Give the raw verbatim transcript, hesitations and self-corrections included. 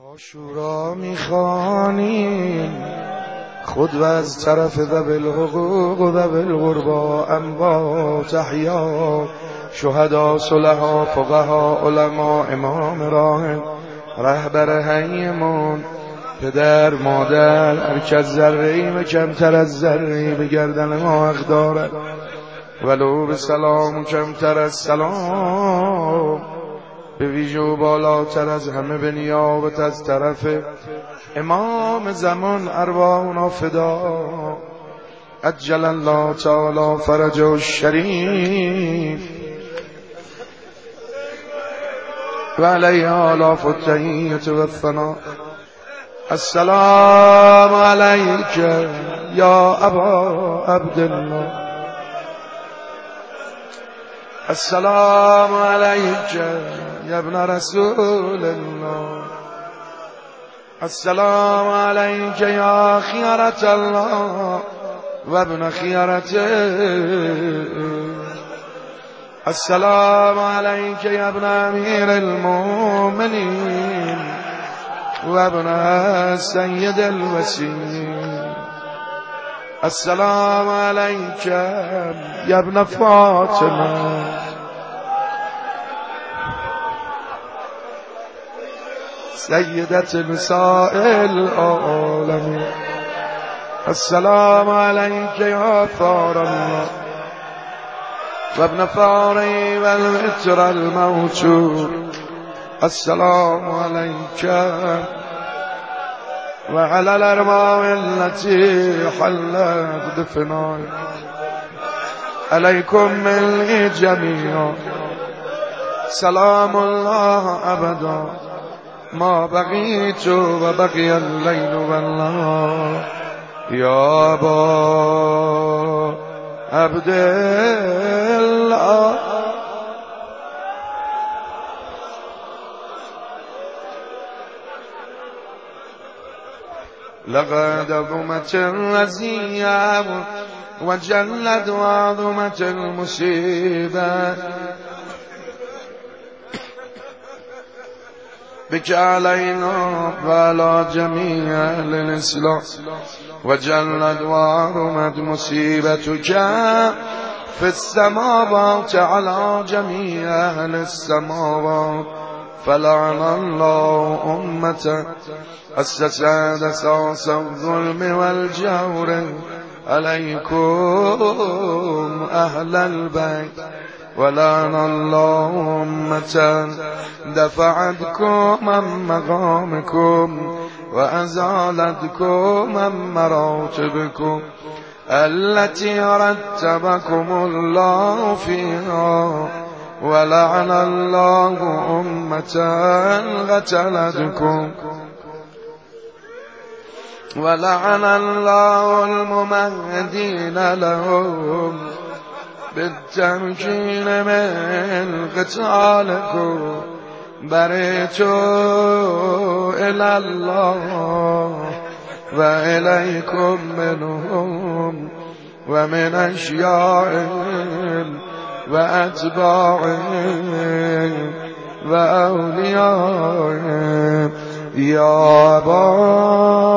عاشورا میخوانیم خود و از طرف ذوی الحقوق و ذوی القربا اموات احیا شهدا صلحا فقها علما امام راهب رهبر حیمون پدر مادر هرکس ذره‌ای و کمتر از ذره‌ای به گردن ما حق دارد ولو به سلام و کمتر از سلام به ویژه و بالاتر از همه به نیابت از طرف امام زمان ارواحنا فدا عجل الله تعالی فرجه الشریف و علیه آلاف التحیة و الثنا. السلام علیک یا ابا عبدالله، السلام علیک یا ابن رسول الله، السلام علیک یا خیرة الله و ابن خیرته، السلام علیک یا ابن امیر المؤمنین و ابن سید الوسیین، السلام علیک یا ابن فاطمه، سیدت نساء العالمین، السلام علیک یا ثار الله و ابن ثاری و الوتر الموتور، السلام علیک و علی الارواح التي حلت بفنائك علیکم ملء جمیعا سلام الله ابدا ما بقیت و بقی اللیل و النهار یا ابا عبدالله. لقد عظمت الرزية وجلت وعظمت المصيبة بك علينا وعلى جميع أهل الإسلام وجلت وعظمت مصيبتك في السماوات على جميع أهل السماوات فلعن الله أمة أسست أساس الظلم والجور عليكم أهل البيت ولعن الله أمة دفعتكم عن مقامكم وأزالتكم عن مراتبكم التي رتبكم الله فيها ولعن الله أمة قتلتكم ولعن الله الممهدين لهم بالتمكين من قتالكم برئت إلى الله وإليكم منهم ومن أشياعهم وأتباعهم وأوليائهم يا أبا